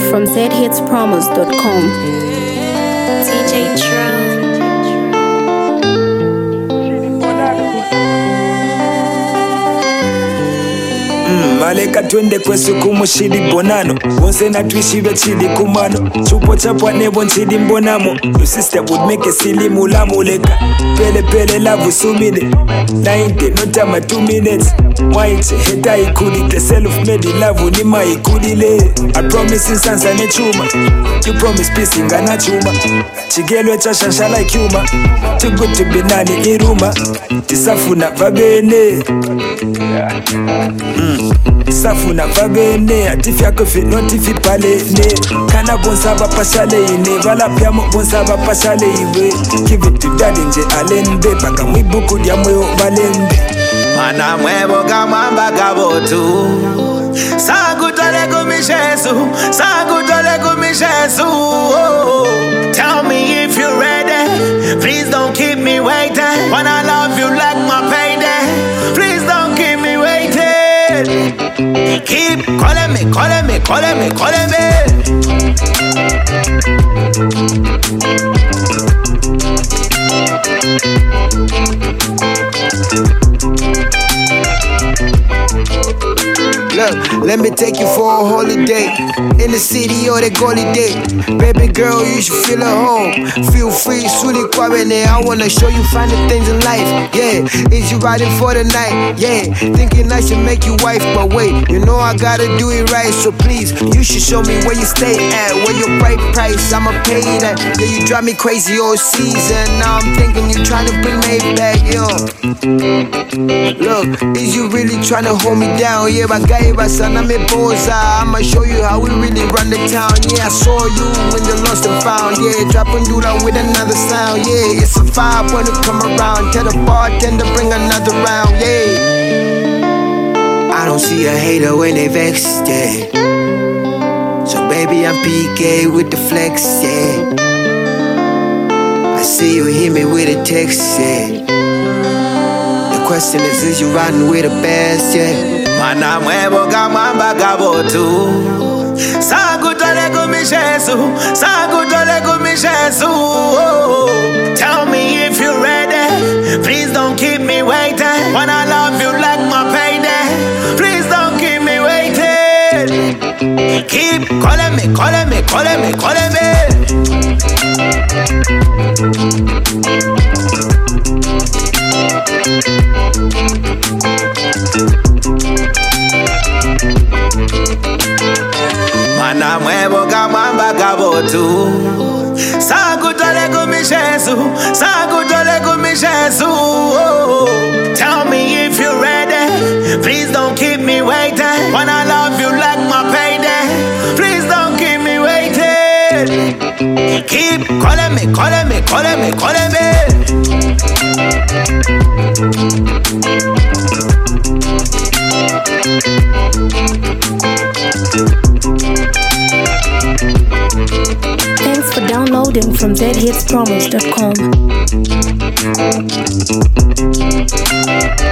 from zhitspromos.com. DJ Tro. Maleka twende kwesuku mushidi bonano Bonse na twishibe chidi kumano Chupo chapwa nebo nchidi mbonamo Your sister would make a silly mula muleka Pele pele lavu sumine 90 no time 2 minutes Mwaiche heta ikudite self-made lavu nima ikudile I promise insansa ne chuma You promise peace ingana chuma Chigelwe cha shansha like humor Too good to be nani iruma Tisafuna vabene Safuna vabene atifya kofi notifi palene Kana bonsaba pashale ine Vala piamo bonsaba pashale iwe Give it to daddy nje alembe Paka mwibuku dia mweo valembe Mana mwevo gamamba gabotu Sagutole kumishesu Sagutole kumishesu Tell me if you're ready Please don't keep me waiting When I love you like my payday Please don't keep me waiting Keep calling me, calling me, calling me, calling me Look, let me take you for a holiday in the city or the holiday. Baby girl, you should feel at home. Feel free, suli kwabene. I wanna show you finer things in life. Yeah, is you riding for the night? Yeah, thinking I should make you wife, but wait, you know I gotta do it right. So please, you should show me where you stay at, where your right price. I'ma pay that. Yeah, you drive me crazy all season. Now I'm thinking you trying to bring me back, yo. Look, is you really trying to hold me down? Yeah, I got I'ma show you how we really run the town. Yeah, I saw you when the lost and found. Yeah, dropping do that with another sound. Yeah, it's a vibe when you come around. Tell the bartender bring another round. Yeah, I don't see a hater when they vex. Yeah, so baby I'm PK with the flex. Yeah, I see you hit me with a text. Yeah, the question is you riding with the best? Yeah. Mana mwevo gamamba gabotu Sagutole kumishesu Sagutole kumishesu Tell me if you're ready Please don't keep me waiting When I love you like my payday Please don't keep me waiting Keep calling me, calling me, calling me, calling me Mana mwevo gamamba gabotu Sagutole kumishesu Sagutole kumishesu Tell me if you're ready Please don't keep me waiting When I love you like my payday Please don't keep me waiting Keep calling me, calling me, calling me, calling me Thanks for downloading from zhitspromos.com.